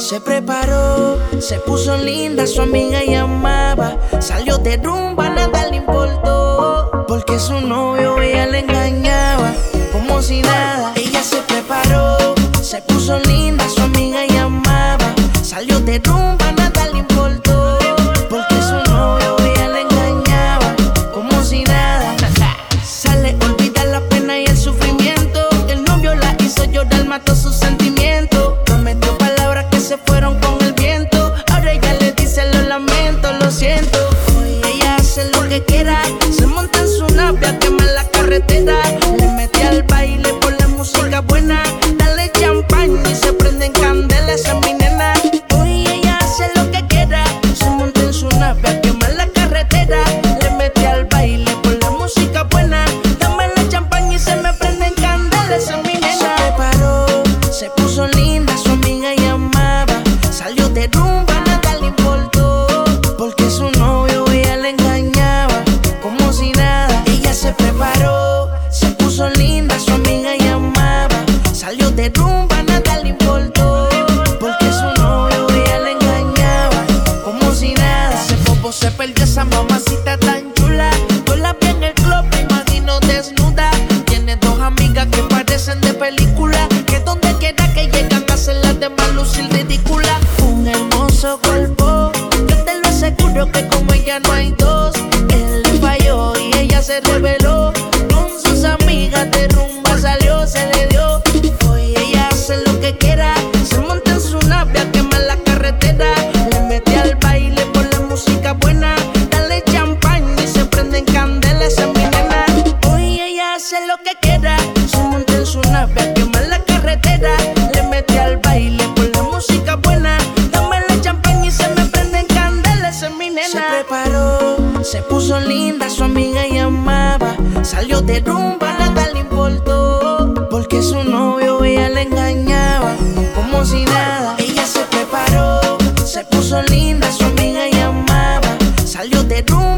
Se preparó, se puso linda, su amiga llamaba. Salió de rumba, nada le importó, porque su novio ella le engañaba, como si nada. Ella se preparó, se puso linda, su amiga llamaba. Salió de rumba, nada le importó, porque su novio ella le engañaba, como si nada. Sale, olvida la pena y el sufrimiento, que el novio la hizo llorar, mató sus sentimientos. Prometió palabras que se fueron con el viento. Ahora ella le dice lo lamento, lo siento. Hoy ella hace lo que quiera, se monta en su nave a quemar la carretera. Le mete al baile por la música buena, dale champán y se prenden candelas. Esa es mi nena. Hoy ella hace lo que quiera, se monta en su nave a quemar la carretera. Le mete al baile por la música buena, dame la champán y se me prenden candelas. Esa es mi nena. Se preparó, se puso linda, su amiga llamaba. Salió de rumba, nada le importó, porque su novio ella le engañaba, como si nada. Ella se preparó, se puso linda, su amiga llamaba. Salió de rumba, nada le importó, porque su novio ella le engañaba, como si nada. Ese bobo se perdió, esa mamacita tan chula. Yo la vi en el club, me imagino desnuda. Tiene dos amigas que parecen de película, que donde quiera que llegan hacen las demás lucir ridícula. Un hermoso cuerpo, yo te lo aseguro que como ella no hay dos. Él le falló y ella se reveló, con sus amigas de rumba salió, se le dio. Hoy ella hace lo que quiera, se monta en su nave a quemar la carretera. Le mete al baile por la música buena, dale champán y se prenden candelas. Esa es mi nena. Hoy ella hace lo que quiera, se monta en su nave a quemar la carretera. Le mete al baile por la música buena, dame la champán y se me prenden candelas. Esa es mi nena. Se preparó, se puso linda, su amiga llamaba. Salió de rumba, nada le importó, porque su novio ella le engañaba, como si nada. Ella se preparó, se puso linda, su amiga llamaba. Salió de rumba.